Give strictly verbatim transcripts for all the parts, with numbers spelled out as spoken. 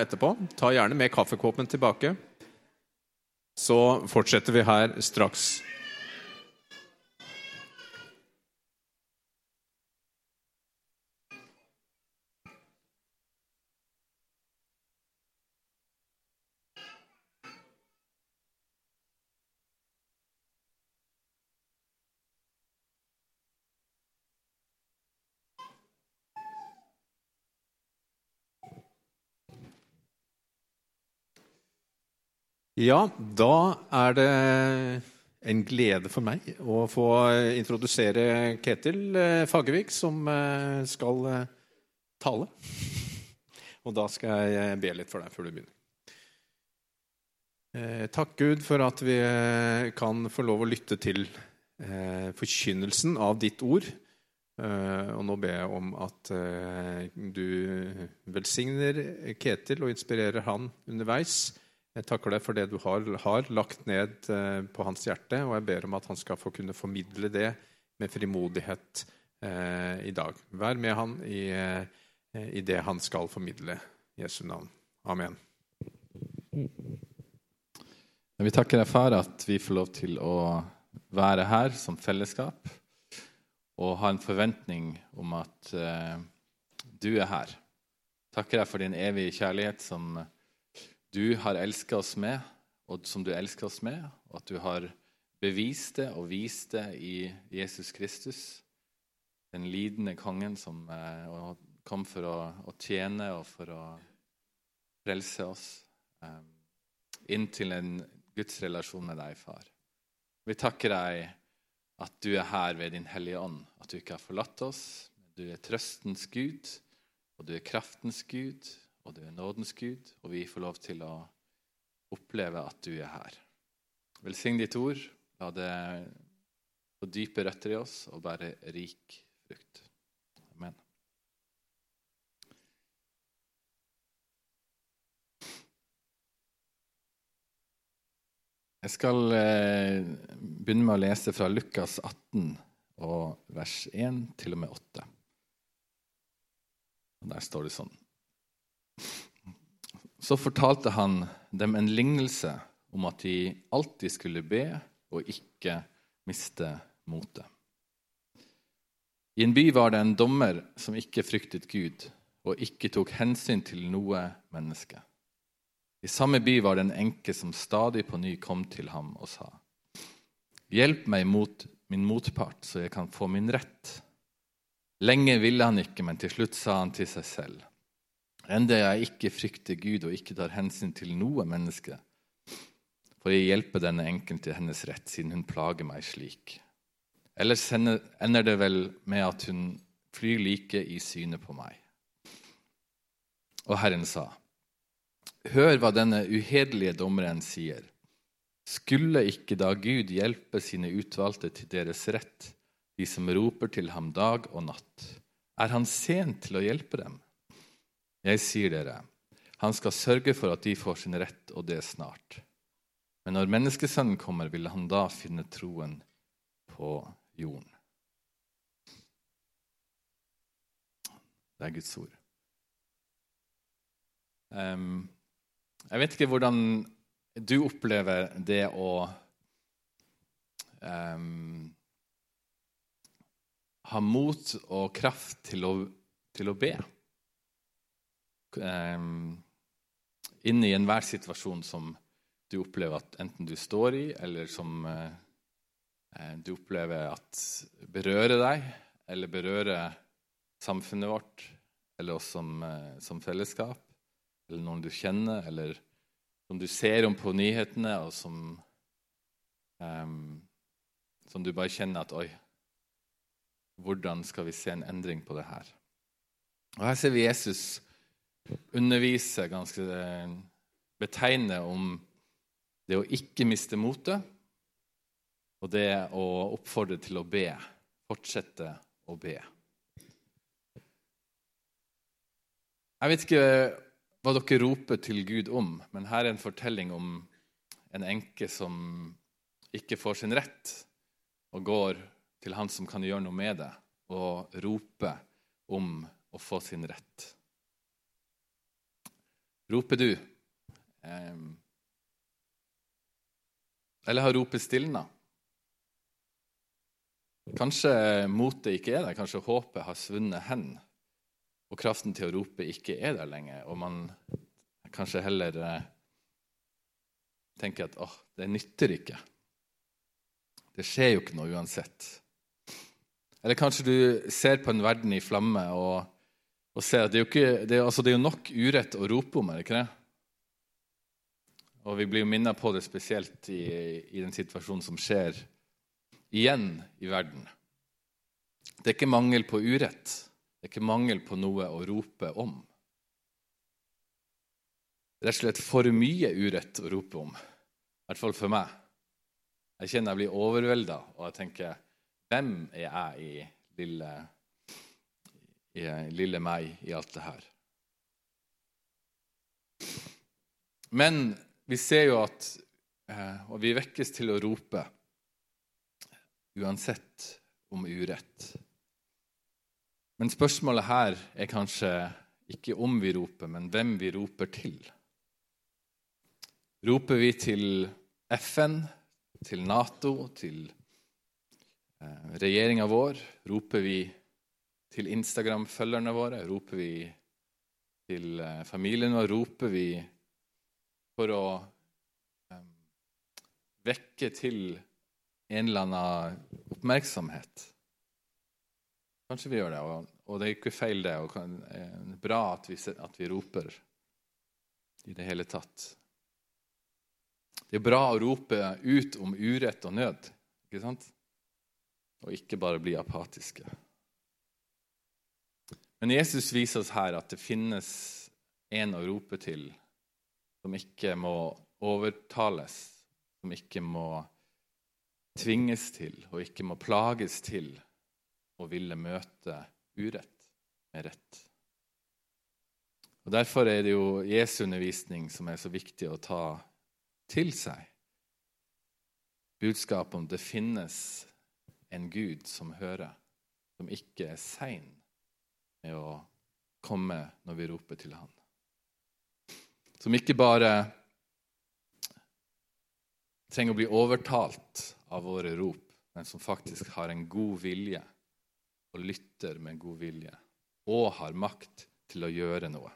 etterpå. Ta gjerne med kaffekåpen tilbake. Så fortsetter vi her straks. Ja, da er det en glede for meg å få introdusere Ketil Fagervik, som skal tale. Og da skal jeg be litt for deg før du begynner. Takk Gud for at vi kan få lov å lytte til forkynnelsen av ditt ord. Og nå ber jeg om at du velsigner Ketil og inspirerer han underveis. Jeg takker deg for det du har, har lagt ned på hans hjerte, og jeg ber om at han skal få kunne formidle det med frimodighet eh, i dag. Vær med han i, i det han skal formidle. I Jesu navn. Amen. Vi takker deg, far, at vi får lov til å være her som fellesskap, og ha en forventning om at eh, du er her. Takker deg for din evige kjærlighet som du har elsket oss med, og som du elsker oss med, og at du har bevist det og vist det i Jesus Kristus, den lidende kongen som eh, kom for å, å tjene og for å frelse oss eh, inn til en Guds relasjon med deg, far. Vi takker deg at du er her ved din hellige ånd, at du ikke har forlatt oss, du er trøstens Gud, og du er kraftens Gud, og du er nådens Gud, og vi får lov til å oppleve at du er her. Velsign ditt ord, la det få dype røtter i oss, og bære rik frukt. Amen. Jeg skal eh, begynne med å lese fra Lukas atten, og vers én til og med åtte. Og der står det sånn. Så fortalte han dem en lignelse om at de alltid skulle be og ikke miste motet. I en by var det en dommer som ikke fryktet Gud og ikke tok hensyn til noe menneske. I samme by var det en enke som stadig på ny kom til ham og sa: «Hjelp meg mot min motpart så jeg kan få min rett.» Lenge ville han ikke, men til slutt sa han til seg selv: «Enda jeg ikke frykter Gud og ikke tar hensyn til noe menneske, for jeg hjelper denne enken til hennes rett, siden hun plager meg slik. Ellers ender det vel med at hun flyr like i synet på meg.» Og Herren sa: «Hør hva denne uhederlige dommeren sier. Skulle ikke da Gud hjelpe sine utvalgte til deres rett, de som roper til ham dag og natt? Er han sen til å hjelpe dem? Jeg sier dere, han skal sørge for at de får sin rett, og det snart. Men når menneskesønnen kommer, vil han da finne troen på jorden.» Det er Guds ord. Um, jeg vet ikke hvordan du opplever det å um, ha mot og kraft til å, til å be. Um, inn i enhver situasjon som du opplever at enten du står i, eller som uh, du opplever at berører deg, eller berører samfunnet vårt, eller oss som, uh, som fellesskap, eller noen du kjenner, eller som du ser om på nyhetene, og som, um, som du bare kjenner at, oi, hvordan skal vi se en endring på det her? Og her ser vi Jesus undervise ganske betegne om det å ikke miste motet, og det å oppfordre til å be, fortsette å be. Jeg vet ikke hva dere roper til Gud om, men her er en fortelling om en enke som ikke får sin rett, og går til han som kan gjøre noe med det, og roper om å få sin rett. Roper du? Eh, eller har ropet stilnet? Kanskje motet ikke er der, kanskje håpet har svunnet hen, og kraften til å rope ikke er der lenger, og man kanskje heller eh, tenker at åh, det nytter ikke. Det skjer jo ikke noe uansett. Eller kanskje du ser på en verden i flamme og, og ser at det er, jo ikke, det, er, altså det er jo nok urett å rope om, er det ikke det? Og vi blir jo minnet på det spesielt i, i den situasjonen som skjer igjen i verden. Det er ikke mangel på urett. Det er ikke mangel på noe å rope om. Det er rett og slett for mye urett å rope om. I hvert fall for meg. Jeg kjenner jeg blir overveldet, og jeg tenker, hvem er jeg i lille, i lille meg i alt det her? Men vi ser jo at, og vi vekkes til å rope, uansett om urett. Men spørsmålet her er kanskje ikke om vi roper, men hvem vi roper til. Roper vi til F N, til NATO, til eh, regjeringen vår? Roper vi til Instagram-følgerne våre? Roper vi til eh, familien vår? Roper vi for å eh, vekke til en eller annen oppmerksomhet? Kanskje vi gjør det, og, og det er ikke feil det, og kan, det er bra at vi, at vi roper i det hele tatt. Det er bra å rope ut om urett og nød, ikke sant? Og ikke bare bli apatiske. Men Jesus viser oss her at det finnes en å rope til, som ikke må overtales, som ikke må tvinges til, og ikke må plages til, og ville møte urett med rett. Og derfor er det jo Jesu undervisning som er så viktig å ta til seg. Budskapet om det finnes en Gud som hører, som ikke er sein med å komme når vi roper til han. Som ikke bare trenger å bli overtalt av våre rop, men som faktisk har en god vilje og lytter med god vilje, og har makt til å gjøre noe.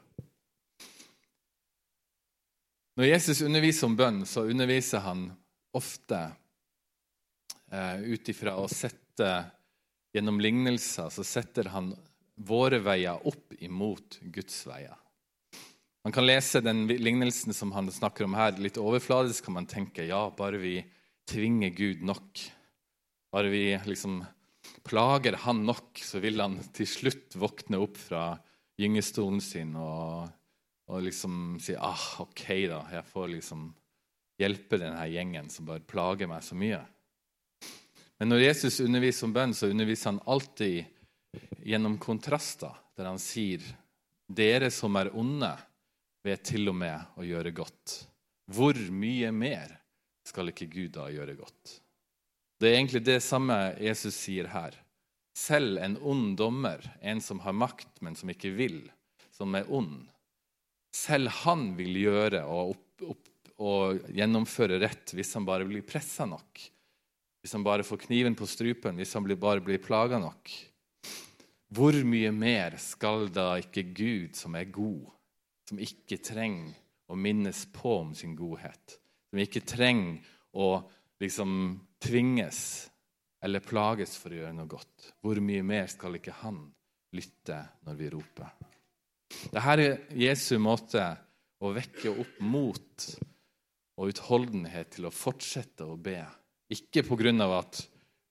Når Jesus underviser om bønn, så underviser han ofte eh, ut ifra å sette, gjennom lignelser, så setter han våre veier opp imot Guds veier. Man kan lese den lignelsen som han snakker om her, litt overfladisk kan man tenke, ja, bare vi tvinger Gud nok, bare vi liksom plager han nok, så vil han til slutt våkne opp fra gyngestolen sin og, og liksom si, ah, ok da, jeg får liksom hjelpe denne gjengen som bare plager meg så mye. Men når Jesus underviser om bønn, så underviser han alltid gjennom kontraster, der han sier, dere som er onde, vet til og med å gjøre godt. Hvor mye mer skal ikke Gud da gjøre godt? Det er egentlig det samme Jesus sier her. Selv en ond dommer, en som har makt, men som ikke vil, som er ond, selv han vil gjøre og, opp, opp, og gjennomføre rett hvis han bare blir presset nok. Hvis han bare får kniven på strupen, hvis han blir, bare blir plaget nok. Hvor mye mer skal da ikke Gud, som er god, som ikke trenger å minnes på om sin godhet, som ikke trenger å liksom tvinges eller plages for å gjøre noe godt. Hvor mye mer skal ikke han lytte når vi roper? Dette er Jesu måte å vekke opp mot og utholdenhet til å fortsette å be. Ikke på grunn av at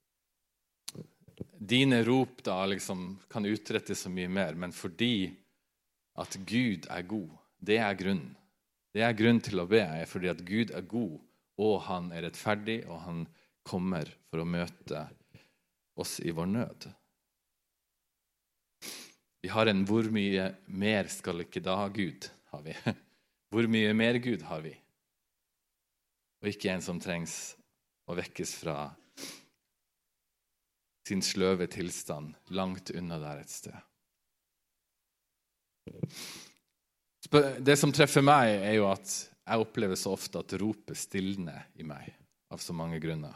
dine rop da liksom kan utrette så mye mer, men fordi at Gud er god. Det er grunnen. Det er grunnen til å be, er fordi at Gud er god, og han er rettferdig, og han kommer for å møte oss i vår nød. Vi har en hvor mye mer skal ikke da Gud, har vi. Hvor mye mer Gud har vi? Og ikke en som trengs å vekkes fra sin sløve tilstand langt unna der et sted. Det som treffer meg er jo at jeg opplever så ofte at ropet stilner i meg, av så mange grunner.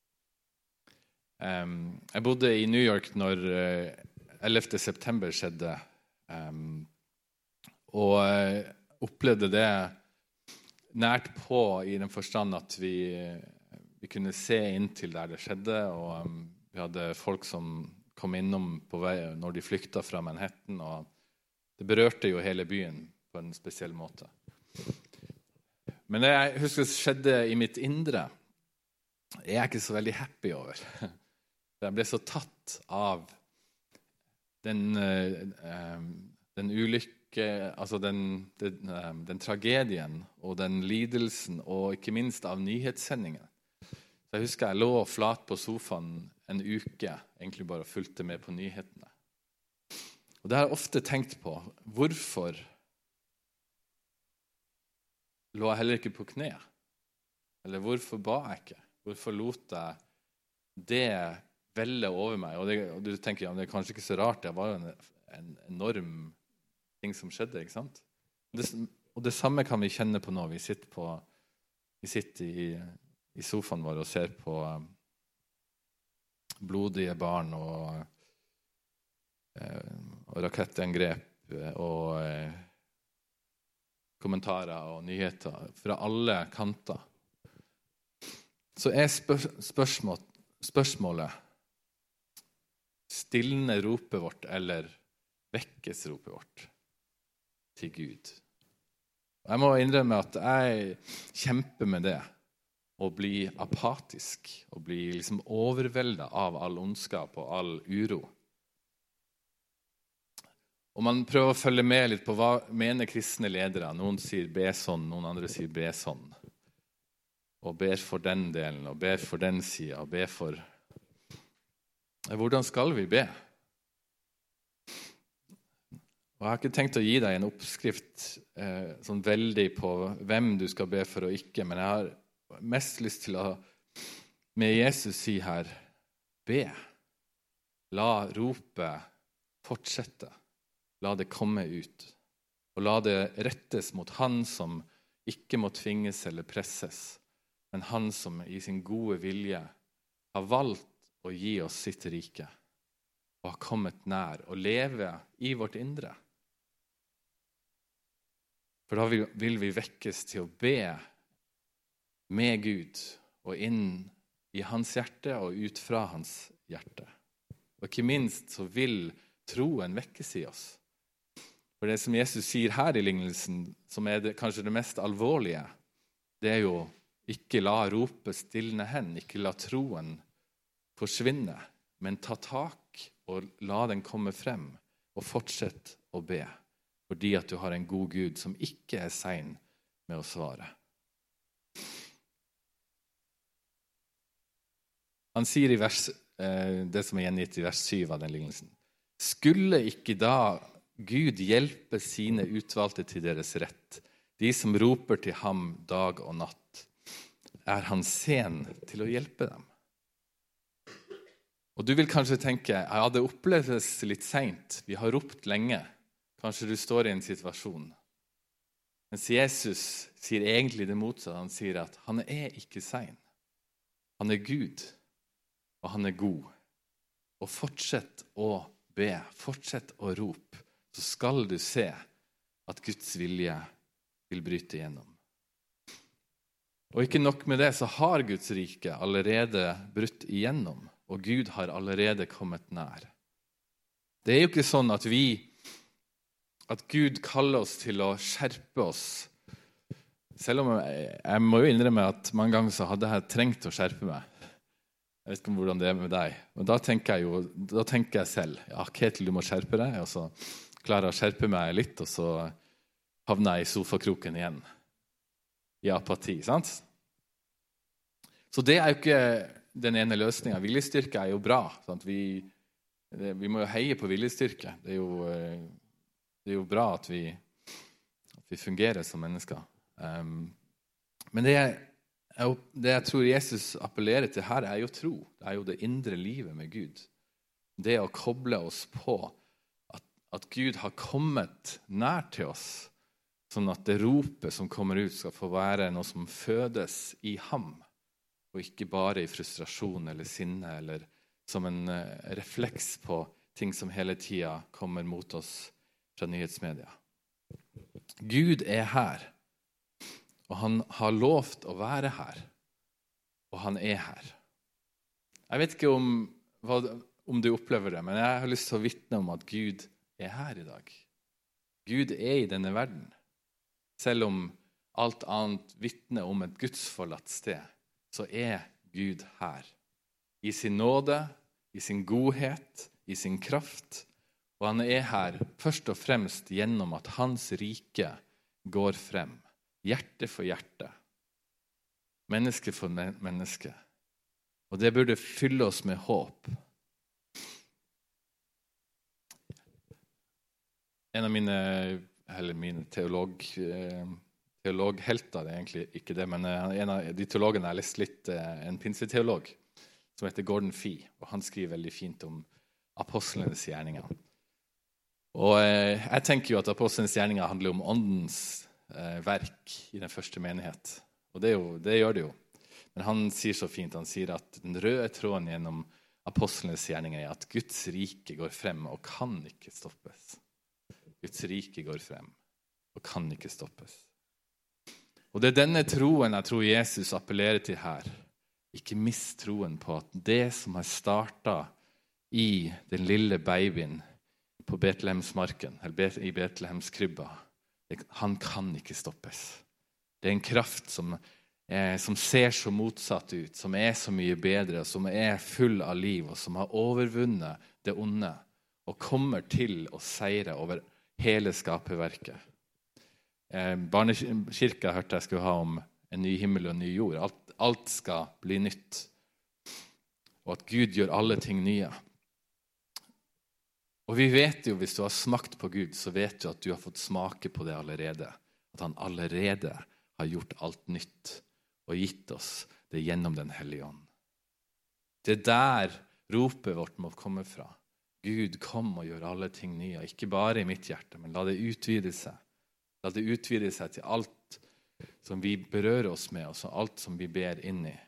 Um, jeg bodde i New York når ellevte september skjedde, um, og uh, opplevde det nært på i den forstand at vi, vi kunne se inn til der det skjedde, og um, vi hadde folk som kom innom på vei når de flykta fra Manhattan, og det berørte jo hele byen på en spesiell måte. Men det jeg husker skjedde i mitt indre, er jeg ikke så veldig happy over. Jeg ble så tatt av den, den ulykke, altså den, den, den tragedien og den lidelsen, og ikke minst av nyhetssendingen. Så jeg husker jeg lå flat på sofaen en uke, egentlig bare fulgte med på nyhetene. Og det har jeg ofte tenkt på. Hvorfor lå jeg heller ikke på kne? Eller hvorfor ba jeg ikke? Hvorfor lot jeg det velle over meg? Og, det, og du tenker, ja, det er kanskje ikke så rart, det var jo en, en enorm ting som skjedde, ikke sant? Det, og det samme kan vi kjenne på nå. Vi sitter, på, vi sitter i, i sofaen vår og ser på um, blodige barn og, uh, og rakettangrep og uh, kommentarer og nyheter fra alle kanter. Så er spør- spørsmål, spørsmålet stilner ropet vårt eller vekkes ropet vårt til Gud? Jeg må innrømme at jeg kjemper med det, å bli apatisk, å bli liksom overveldet av all ondskap og all uro. Og man prøver å følge med litt på hva mener kristne ledere. Noen sier be sånn, noen andre sier be sånn. Og ber for den delen, og ber for den siden, og ber for... Hvordan skal vi be? Og jeg har ikke tenkt å gi deg en oppskrift eh, sånn veldig på hvem du skal be for og ikke, men jeg har mest lyst til å med Jesus si her, be. La ropet fortsette. La det komme ut, og la det rettes mot han som ikke må tvinges eller presses, men han som i sin gode vilje har valgt å gi oss sitt rike, og har kommet nær og leve i vårt indre. For da vil vi vekkes til å be med Gud, og inn i hans hjerte og ut fra hans hjerte. Og ikke minst så vil troen vekkes i oss. For det som Jesus sier her i lignelsen, som er det, kanskje det mest alvorlige, det er jo ikke la ropet stilne hen, ikke la troen forsvinne, men ta tak og la den komme frem, og fortsett å be, fordi at du har en god Gud som ikke er sein med å svare. Han sier i vers, eh, det som er gjengitt i vers syv av den lignelsen, skulle ikke da Gud hjelpe sine utvalgte til deres rett, de som roper til ham dag og natt, er han sen til å hjelpe dem. Og du vil kanskje tenke, ja, det oppleves litt sent, vi har ropt lenge, kanskje du står i en situasjon. Mens Jesus sier egentlig det motsatte, han sier at han er ikke sen. Han er Gud, og han er god. Og fortsett å be, fortsett å rope, så skal du se at Guds vilje vil bryte igjennom. Og ikke nok med det, så har Guds rike allerede brutt igjennom, og Gud har allerede kommet nær. Det er jo ikke sånn at vi, at Gud kaller oss til å skjerpe oss. Selv om jeg, jeg må jo innrømme at mange ganger så hadde jeg trengt å skjerpe meg. Jeg vet ikke om hvordan det er med deg. Men da tenker jeg jo, da tenker jeg selv, ja, Ketil, du må skjerpe deg, og så klarer jeg å skjerpe meg litt, og så havner jeg i sofakroken igjen. I apati, sant? Så det er jo ikke den ene løsningen. Viljestyrke er jo bra. Sant? Vi, det, vi må jo heie på viljestyrke. Det er jo, det er jo bra at vi, at vi fungerer som mennesker. Um, men det er Det jeg tror Jesus appellerer til her, er jo tro. Det er jo det indre livet med Gud. Det å koble oss på at, at Gud har kommet nær til oss, sånn at det ropet som kommer ut skal få være noe som fødes i ham, og ikke bare i frustrasjon eller sinne, eller som en refleks på ting som hele tiden kommer mot oss fra nyhetsmedia. Gud er her, og han har lovt å være her, og han er her. Jeg vet ikke om, om du opplever det, men jeg har lyst til å vitne om at Gud er her i dag. Gud er i denne verden. Selv om alt annet vitner om et gudsforlatt sted, så er Gud her. I sin nåde, i sin godhet, i sin kraft. Og han er her først og fremst gjennom at hans rike går frem. Hjerte for hjerte. Menneske for menneske. Og det burde fylle oss med håp. En av mine, eller mine teolog, teologhelter, det er egentlig ikke det, men en av de teologene jeg har lest litt, en pinseteolog, som heter Gordon Fee, og han skriver veldig fint om apostlenes gjerninger. Og eh, jeg tenker jo at apostlenes gjerninger handler om åndens eh, verk i den første menighet. Og det, er jo, det gjør det jo. Men han sier så fint, han sier at den røde tråden gjennom apostlenes gjerninger er at Guds rike går frem og kan ikke stoppes. Guds rike går frem og kan ikke stoppes. Og det er denne troen jeg tror Jesus appellerer til her. Ikke mist troen på at det som har startet i den lille babyen på Betlehemsmarken, eller i Betlehemskrybba, han kan ikke stoppes. Det er en kraft som, er, som ser så motsatt ut, som er så mye bedre, som er full av liv, og som har overvunnet det onde, og kommer til å seire over hele skaperverket. Eh, Barnekirka hørte jeg skulle ha om en ny himmel og en ny jord. Alt, alt skal bli nytt. Og at Gud gjør alle ting nye. Og vi vet jo, hvis du har smakt på Gud, så vet du at du har fått smake på det allerede. At han allerede har gjort alt nytt og gitt oss det gjennom den hellige ånd. Det er der ropet vårt må komme fra. Gud, kom og gjør alle ting nye. Ikke bare i mitt hjerte, men la det utvide seg. La det utvide seg til alt som vi berører oss med, og alt som vi ber inn i.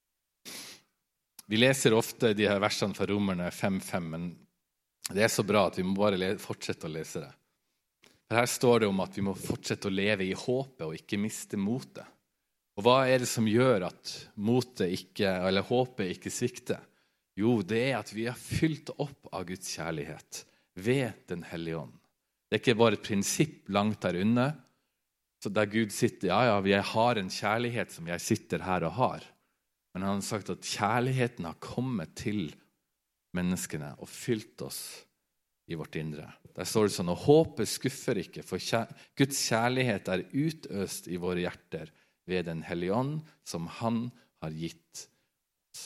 Vi leser ofte de her versene fra Romerne fem fem, men det er så bra at vi må bare fortsette å lese det. For her står det om at vi må fortsette å leve i håpet og ikke miste motet. Og hva er det som gjør at motet ikke, eller håpet ikke svikter? Jo, det er at vi er fylt opp av Guds kjærlighet ved den hellige ånd. Det er ikke bare et prinsipp langt der unna, så der Gud sitter, ja, ja, vi har en kjærlighet som jeg sitter her og har. Men han har sagt at kjærligheten har kommet til menneskene og fylt oss i vårt indre. Der står det sånn, og håpet skuffer ikke, for Guds kjærlighet er utøst i våre hjerter ved den hellige ånd som han har gitt oss.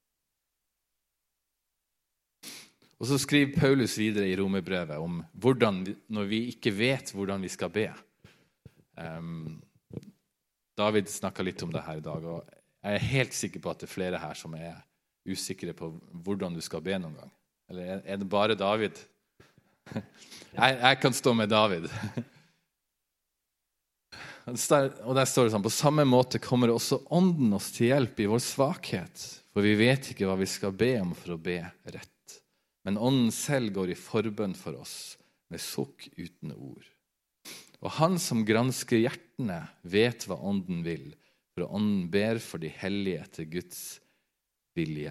Og så skriver Paulus videre i Romerbrevet om hvordan, når vi ikke vet hvordan vi skal be. Um, David snakket litt om det her i dag, og jeg er helt sikker på at det er flere her som er usikre på hvordan du skal be noen gang. Eller er det bare David? Jeg, jeg kan stå med David. Og der står det sånn, på samme måte kommer også ånden oss til hjelp i vår svakhet, for vi vet ikke hva vi skal be om for å be rett. Men ånden selv går i forbønn for oss med sukk uten ord. Og han som gransker hjertene vet hva ånden vil, for ånden ber for de hellige etter Guds vilje.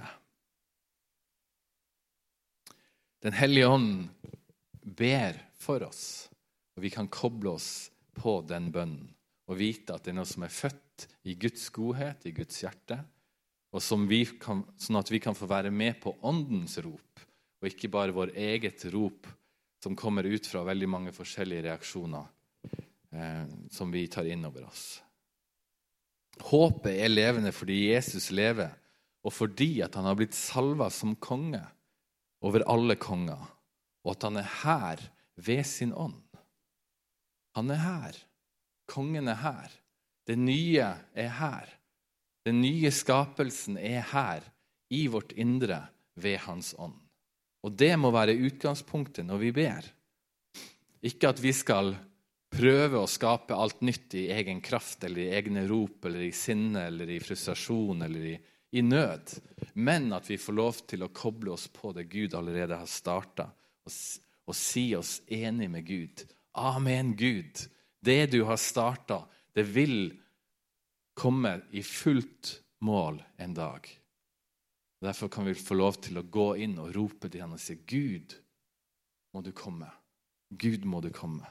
Den hellige ånd ber for oss, og vi kan koble oss på den bønnen, og vite at det er noe som er født i Guds godhet, i Guds hjerte, og som vi kan, sånn at vi kan få være med på åndens rop, og ikke bare vår eget rop som kommer ut fra veldig mange forskjellige reaksjoner eh, som vi tar inn over oss. Håpet er levende fordi Jesus lever, og fordi at han har blitt salvet som konge over alle konger, og at han er her ved sin ånd. Han er her. Kongen er her. Det nye er her. Den nye skapelsen er her i vårt indre ved hans ånd. Og det må være utgangspunktet når vi ber. Ikke at vi skal prøve å skape alt nytt i egen kraft, eller i egne rop, eller i sinne, eller i frustrasjon, eller i, i nød. Men at vi får lov til å koble oss på det Gud allerede har startet, og, og si oss enig med Gud. Amen, Gud. Det du har startet, det vil komme i fullt mål en dag. Derfor kan vi få lov til å gå inn og rope til han og si, Gud, må du komme. Gud, må du komme.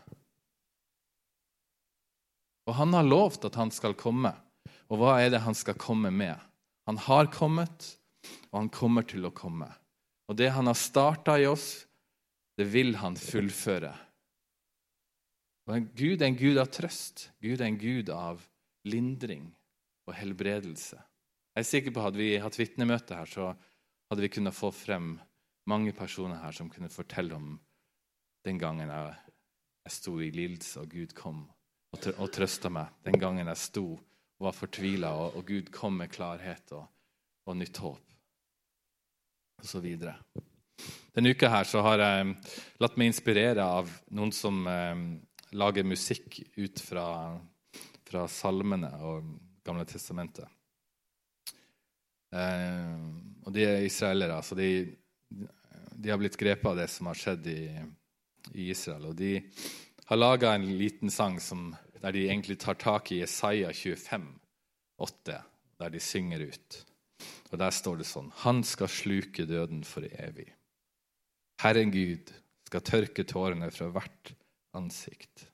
Og han har lovt at han skal komme. Og hva er det han skal komme med? Han har kommet, og han kommer til å komme. Og det han har startet i oss, det vil han fullføre. Og Gud er en Gud av trøst. Gud er en Gud av lindring og helbredelse. Jeg er sikker på at hadde vi hatt vittnemøte her, så hadde vi kunnet få frem mange personer her som kunne fortelle om den gangen jeg, jeg sto i lidelse, og Gud kom og, tr- og trøstet meg. Den gangen jeg sto og var fortvilet, og, og Gud kom med klarhet og, og nytt håp. Og så videre. Denne uka her så har jeg latt meg inspirere av noen som eh, lager musikk ut fra, fra salmene og Gamle testamentet. Eh, og de er israelere, så de, de har blitt grepet av det som har skjedd i, i Israel. Og de har laget en liten sang som, der de egentlig tar tak i Jesaja tjuefem åtte, der de synger ut. Og der står det sånn, han skal sluke døden for evig. Herren Gud skal tørke tårene fra hvert ansikt.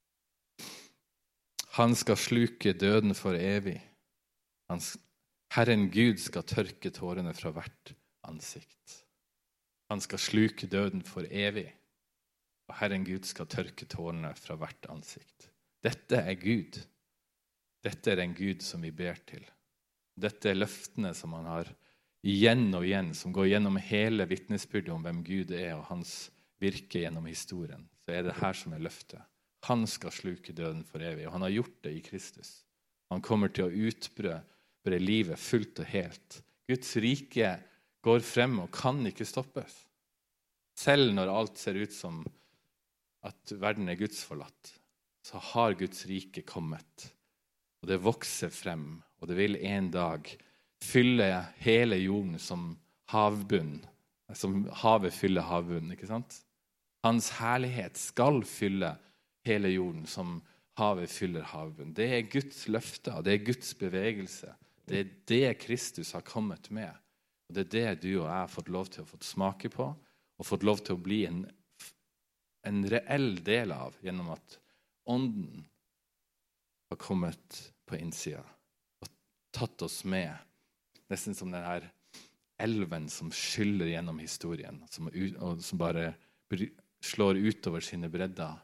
Han skal sluke døden for evig. Hans, Herren Gud skal tørke tårene fra hvert ansikt. Han skal sluke døden for evig. Og Herren Gud skal tørke tårene fra hvert ansikt. Dette er Gud. Dette er en Gud som vi ber til. Dette er løftene som han har igjen og igjen, som går gjennom hele vittnesbyrdet om hvem Gud er og hans virke gjennom historien. Så er det her som er løftet. Han skal sluke døden for evig, og han har gjort det i Kristus. Han kommer til å utbre livet fullt og helt. Guds rike går frem og kan ikke stoppes. Selv når alt ser ut som at verden er Guds forlatt, så har Guds rike kommet. Og det vokser frem, og det vil en dag fylle hele jorden som havbunn, som havet fyller havbunnen, ikke sant? Hans herlighet skal fylle hele jorden som havet fyller havbunnen. Det er Guds løfte, og det er Guds bevegelse. Det er det Kristus har kommet med. Og det er det du og jeg har fått lov til å få smake på, og fått lov til å bli en, en reell del av, gjennom at ånden har kommet på innsida og tatt oss med. Nesten som den her elven som skyller gjennom historien, som, og som bare slår utover sine bredder,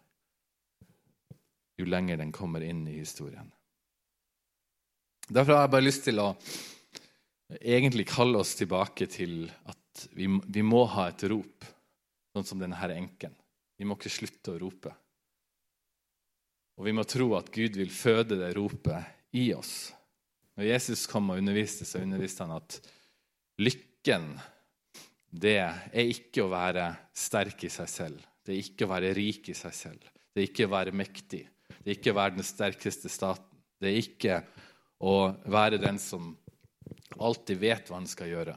jo lenger den kommer inn i historien. Derfor har jeg bare lyst til å egentlig kalle oss tilbake til at vi, vi må ha et rop, sånn som denne enken. Vi må ikke slutte å rope. Og vi må tro at Gud vil føde det ropet i oss. Når Jesus kom og underviste, så underviste han at lykken, det er ikke å være sterk i seg selv. Det er ikke å være rik i seg selv. Det er ikke å være mektig. Det er ikke å være den sterkeste staten. Det er ikke å være den som alltid vet hva han skal gjøre.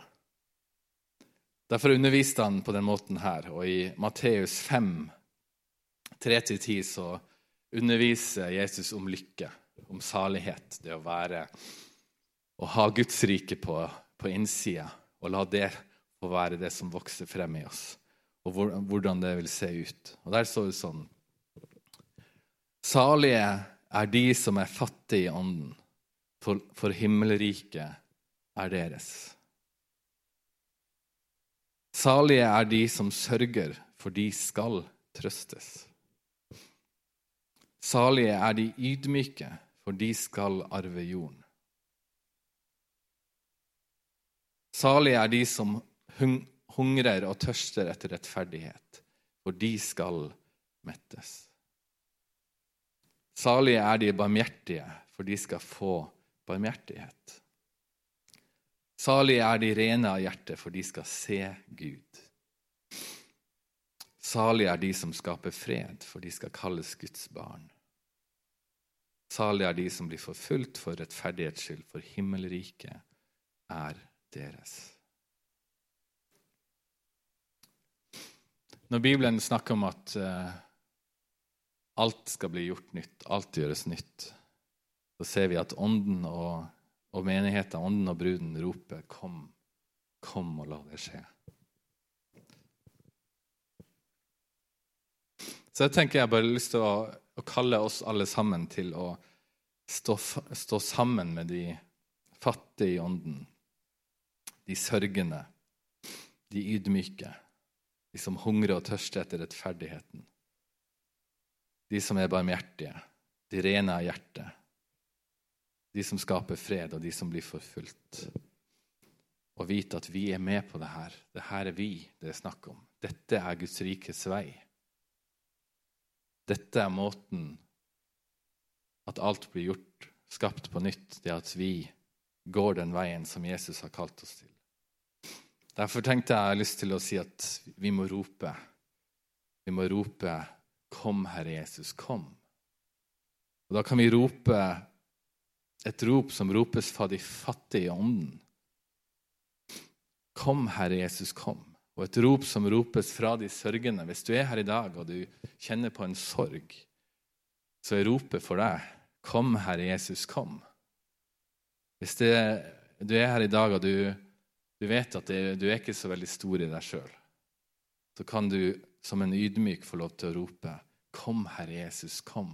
Derfor underviste han på den måten her, og i Matteus fem, tre til ti, så underviser Jesus om lykke, om salighet, det å være, å ha Guds rike på, på innsida, og la det få være det som vokser frem i oss, og hvordan det vil se ut. Og der står det sånn, salige er de som er fattige i ånden, for, for himmelriket er deres. Salige er de som sørger, for de skal trøstes. Salige er de ydmyke, for de skal arve jorden. Salige er de som hungrer og tørster etter rettferdighet, for de skal mettes. Salige er de barmhjertige, for de skal få barmhjertighet. Salige er de rene av hjerte, for de skal se Gud. Salige er de som skaper fred, for de skal kalles Guds barn. Salig er de som blir forfulgt for rettferdighets skyld, for himmelriket er deres. Når Bibelen snakker om at uh, alt skal bli gjort nytt, alt gjøres nytt, så ser vi at ånden og, og menigheten, ånden og bruden roper, kom, kom og la det skje. Så jeg tenker jeg bare har lyst til å, å kalle oss alle sammen til å stå, stå sammen med de fattige i ånden, de sørgende, de ydmyke, de som hungrer og tørster etter rettferdigheten, de som er barmhjertige, de rene av hjerte, de som skaper fred og de som blir forfulgt. Og vite at vi er med på det her. Det her er vi det er snakk om. Dette er Guds rikes vei. Dette er måten at alt blir gjort, skapt på nytt, det at vi går den veien som Jesus har kalt oss til. Derfor tenkte jeg, jeg har lyst til å si at vi må rope. Vi må rope, kom Herre Jesus, kom. Og da kan vi rope et rop som ropes fra de fattige i ånden. Kom Herre Jesus, kom. Og et rop som ropes fra de sørgende. Hvis du er her i dag og du kjenner på en sorg, så er ropet for deg, kom Herre Jesus, kom. Hvis det, du er her i dag og du, du vet at det, du er ikke så veldig stor i deg selv, så kan du som en ydmyk få lov til å rope, kom Herre Jesus, kom.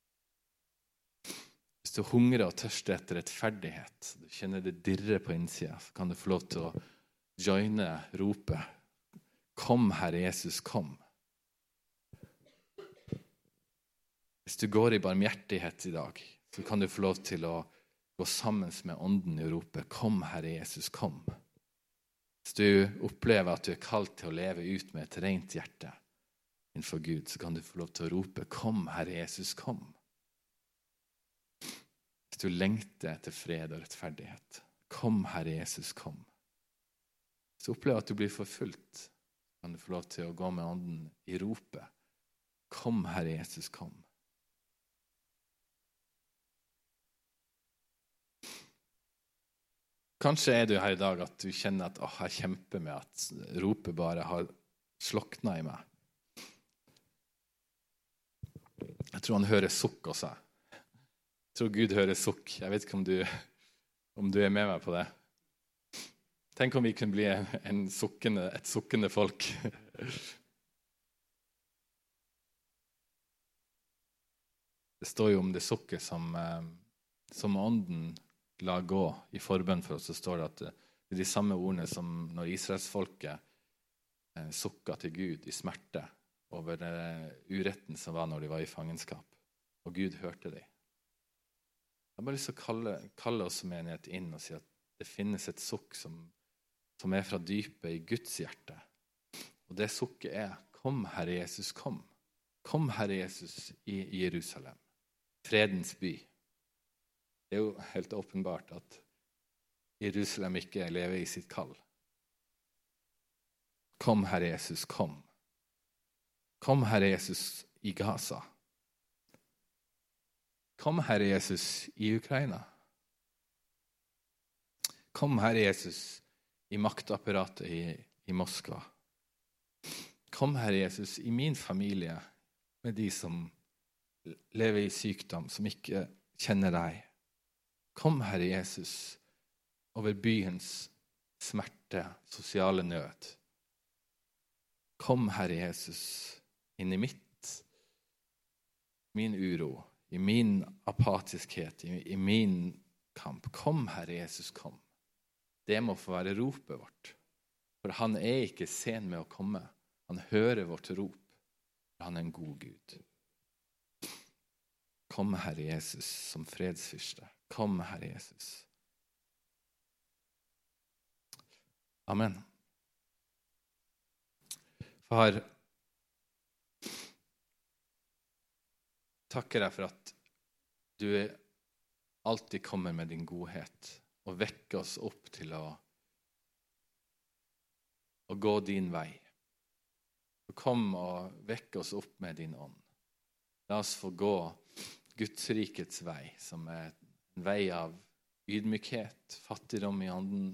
Hvis du hungrer og tørster etter rettferdighet, du kjenner det dirre på innsiden, så kan du få lov til å joine ropet, kom Herre Jesus, kom. Hvis du går i barmhjertighet i dag, så kan du få lov til å gå sammen med ånden i ropet, kom Herre Jesus, kom. Hvis du opplever at du er kalt til å leve ut med et rent hjerte innenfor Gud, så kan du få lov til å rope, kom Herre Jesus, kom. Hvis du lengter etter fred og rettferdighet, kom Herre Jesus, kom. Hvis du opplever at du blir forfulgt, kan du få lov til å gå med ånden i ropet. Kom, Herre Jesus, kom. Kanskje er du her i dag at du kjenner at åh, jeg kjemper med at ropet bare har sloknet i meg. Jeg tror han hører sukk også. Jeg tror Gud hører sukk. Jeg vet ikke om du, om du er med meg på det. Tenk om vi kunne bli en sukkende, et sukkende folk. Det står jo om det sukket som, som ånden la gå i forbønn for oss. Så står det at det er de samme ordene som når Israelsfolket sukket til Gud i smerte over uretten som var når de var i fangenskap. Og Gud hørte dem. Jeg har bare lyst til å kalle, kalle oss som menighet inn og si at det finnes et sukk som som er fra dypet i Guds hjerte. Og det sukket er, kom Herre Jesus, kom. Kom Herre Jesus i Jerusalem, fredens by. Det er jo helt åpenbart at Jerusalem ikke lever i sitt kall. Kom Herre Jesus, kom. Kom Herre Jesus i Gaza. Kom Herre Jesus i Ukraina. Kom Herre Jesus i maktapparatet i, i Moskva. Kom, Herre Jesus, i min familie med de som lever i sykdom, som ikke kjenner deg. Kom, Herre Jesus, over byens smerte, sosiale nød. Kom, Herre Jesus, inn i mitt, min uro, i min apatiskhet, i, i min kamp. Kom, Herre Jesus, kom. Det må få være ropet vårt. For han er ikke sen med å komme. Han hører vårt rop. For han er en god Gud. Kom, Herre Jesus, som fredsfyrste. Kom, Herre Jesus. Amen. Far, takker deg for at du alltid kommer med din godhet og vekke oss opp til å, å gå din vei. Og kom og vekke oss opp med din ånd. La oss få gå Guds rikets vei, som er en vei av ydmykhet, fattigdom i ånden,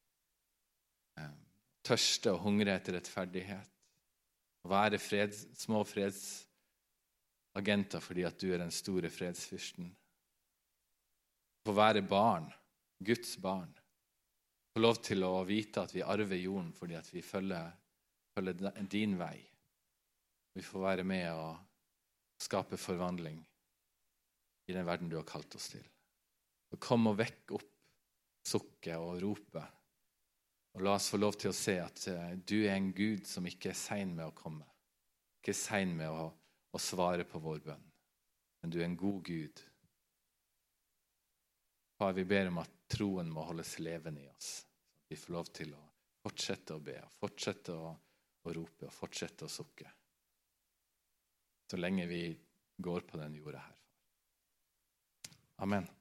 tørste og hungre etter rettferdighet, å være freds, små fredsagenter fordi at du er den store fredsfyrsten. Få være barn, Guds barn. Få lov til å vite at vi arver jorden fordi at vi følger, følger din vei. Vi får være med og skape forvandling i den verden du har kalt oss til. Så kom og vekk opp sukket og ropet. Og la oss få lov til å se at du er en Gud som ikke er sen med å komme. Ikke er sen med å, å svare på vår bønn. Men du er en god Gud. Far, vi ber om at troen må holdes levende i oss. Så vi får lov til å fortsette å be, fortsette å, å rope og fortsette å sukke. Så lenge vi går på den jorda her. Amen.